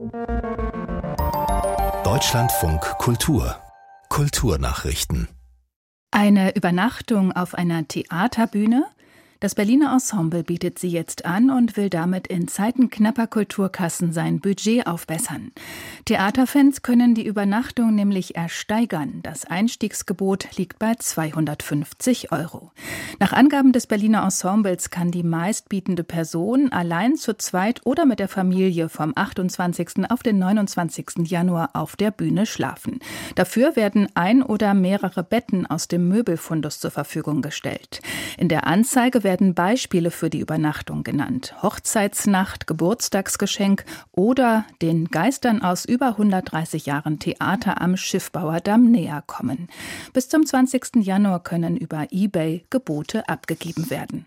Deutschlandfunk Kultur. Kulturnachrichten. Eine Übernachtung auf einer Theaterbühne? Das Berliner Ensemble bietet sie jetzt an und will damit in Zeiten knapper Kulturkassen sein Budget aufbessern. Theaterfans können die Übernachtung nämlich ersteigern. Das Einstiegsgebot liegt bei 250 €. Nach Angaben des Berliner Ensembles kann die meistbietende Person allein zu zweit oder mit der Familie vom 28. auf den 29. Januar auf der Bühne schlafen. Dafür werden ein oder mehrere Betten aus dem Möbelfundus zur Verfügung gestellt. In der Anzeige werden Beispiele für die Übernachtung genannt. Hochzeitsnacht, Geburtstagsgeschenk oder den Geistern aus über 130 Jahren Theater am Schiffbauerdamm näher kommen. Bis zum 20. Januar können über eBay Gebote abgegeben werden.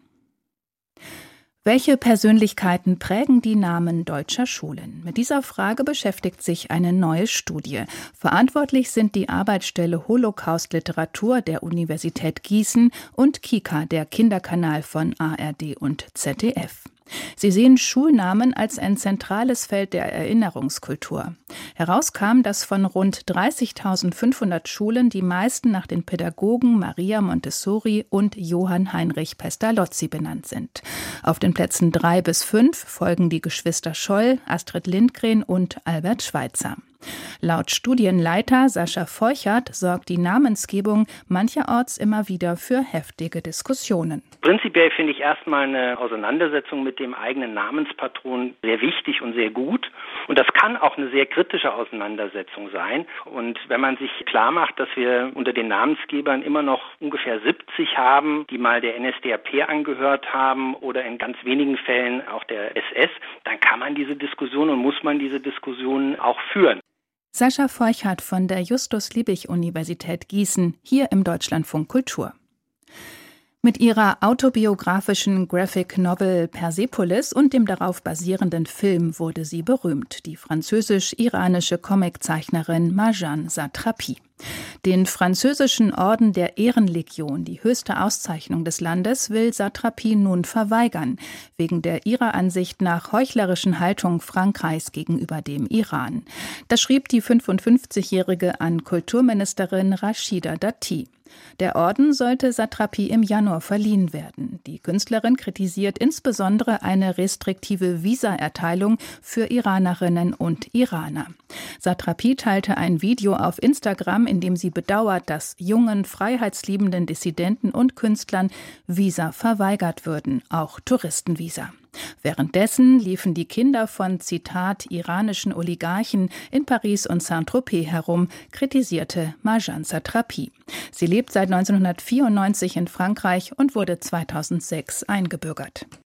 Welche Persönlichkeiten prägen die Namen deutscher Schulen? Mit dieser Frage beschäftigt sich eine neue Studie. Verantwortlich sind die Arbeitsstelle Holocaust-Literatur der Universität Gießen und KIKA, der Kinderkanal von ARD und ZDF. Sie sehen Schulnamen als ein zentrales Feld der Erinnerungskultur. Herauskam, dass von rund 30.500 Schulen die meisten nach den Pädagogen Maria Montessori und Johann Heinrich Pestalozzi benannt sind. Auf den Plätzen 3 bis 5 folgen die Geschwister Scholl, Astrid Lindgren und Albert Schweitzer. Laut Studienleiter Sascha Feuchert sorgt die Namensgebung mancherorts immer wieder für heftige Diskussionen. Prinzipiell finde ich erstmal eine Auseinandersetzung mit dem eigenen Namenspatron sehr wichtig und sehr gut. Und das kann auch eine sehr kritische Auseinandersetzung sein. Und wenn man sich klar macht, dass wir unter den Namensgebern immer noch ungefähr 70 haben, die mal der NSDAP angehört haben oder in ganz wenigen Fällen auch der SS, dann kann man diese Diskussion und muss man diese Diskussion auch führen. Sascha Feuchert von der Justus-Liebig-Universität Gießen, hier im Deutschlandfunk Kultur. Mit ihrer autobiografischen Graphic Novel Persepolis und dem darauf basierenden Film wurde sie berühmt, die französisch-iranische Comiczeichnerin Marjane Satrapi. Den französischen Orden der Ehrenlegion, die höchste Auszeichnung des Landes, will Satrapi nun verweigern, wegen der ihrer Ansicht nach heuchlerischen Haltung Frankreichs gegenüber dem Iran. Das schrieb die 55-Jährige an Kulturministerin Rachida Dati. Der Orden sollte Satrapi im Januar verliehen werden. Die Künstlerin kritisiert insbesondere eine restriktive Visaerteilung für Iranerinnen und Iraner. Satrapi teilte ein Video auf Instagram, in dem sie bedauert, dass jungen, freiheitsliebenden Dissidenten und Künstlern Visa verweigert würden, auch Touristenvisa. Währenddessen liefen die Kinder von, Zitat, iranischen Oligarchen in Paris und Saint-Tropez herum, kritisierte Marjane Satrapi. Sie lebt seit 1994 in Frankreich und wurde 2006 eingebürgert.